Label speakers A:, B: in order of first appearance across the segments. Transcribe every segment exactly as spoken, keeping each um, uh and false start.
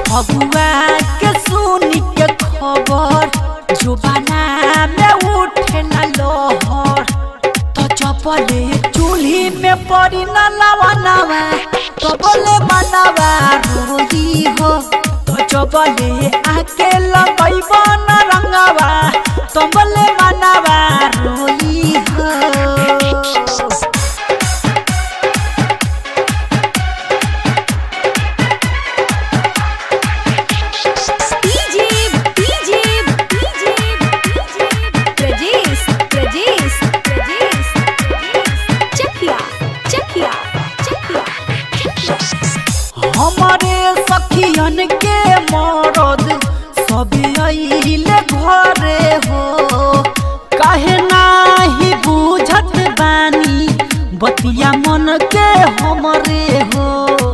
A: फगुआ के सुनी के खबर जुबाना में उठे ना लोहर तो चपले चूल्ही में पड़ी ना लवनावा तो बोले मनवा रोई हो तो चपले आके लगैबो ना रंगवा तो बोले मनवा रोई हो। हमारे सखियन के मरद सब आइले घरे हो काहे नाही बुझत बानी बतिया मन के हमरे हो।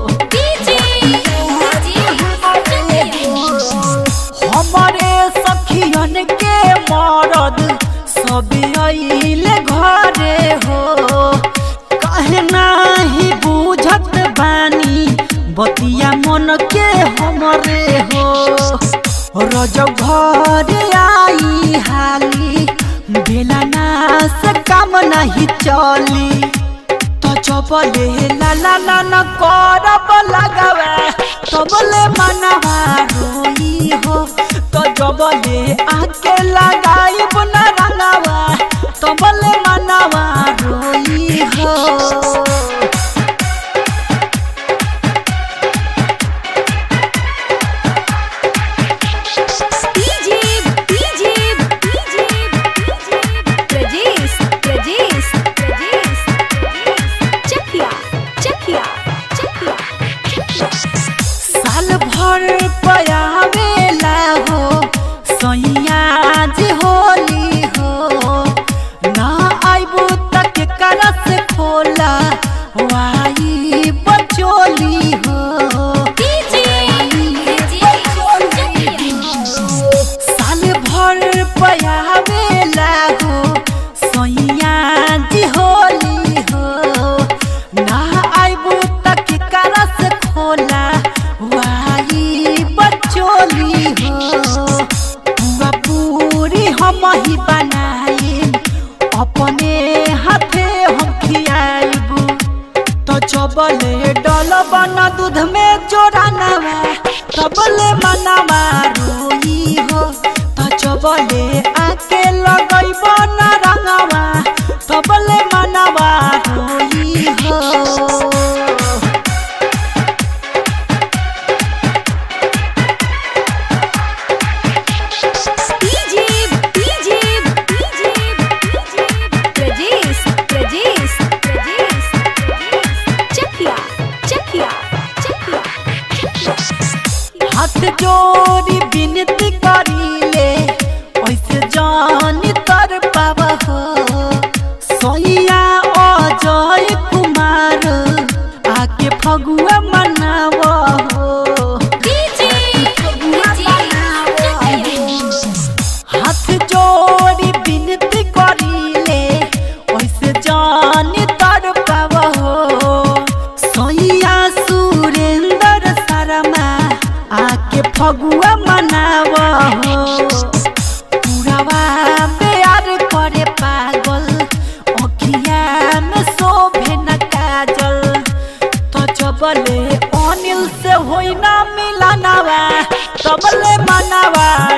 A: हमारे सखियन के मरद सब आइले घरे हो काहे नाही बुझत बानी बतिया मन के हमरे हो। रजब घर आई हाली बेलाना से काम नहीं चली तो चपले ला ला ला न करब लगावा तो बोले मनवा रोई हो तो जबले आके लगाइब न रंगवा तो बोले मनवा रोई हो। साल भर पयावेला हो सैया जी होली हो ना आइबू तक करस खोला वाई बचोली हो। साल भर पयावेला हो सैया जी होली हो ना आइबू तक करस खोला वाई बचोली हो। बुआ पूरी हम ही बनाई अपने हाथे हम खियाइबू तो चबले डलब न दूध में जोरानवा तबले मनवा रोई हो तो चबले आके लगैबो न रंगवा तबले मनवा रोई हो। हाथ जोड़ी विनती करीले ऐसे जानी तर पावा हो सैया अजय कुमार आके फगुआ मनावा हो। हाथ जोड़ी विनती करीले ऐसे जानी तर पावा हो सैया सुरेंद्र शर्मा आके फगुआ मनावा हो। पुरावा प्यार करे पागल अखिया में शोभे न काजल तो चबले अनिल से होई ना मिलनवा तबले मनवा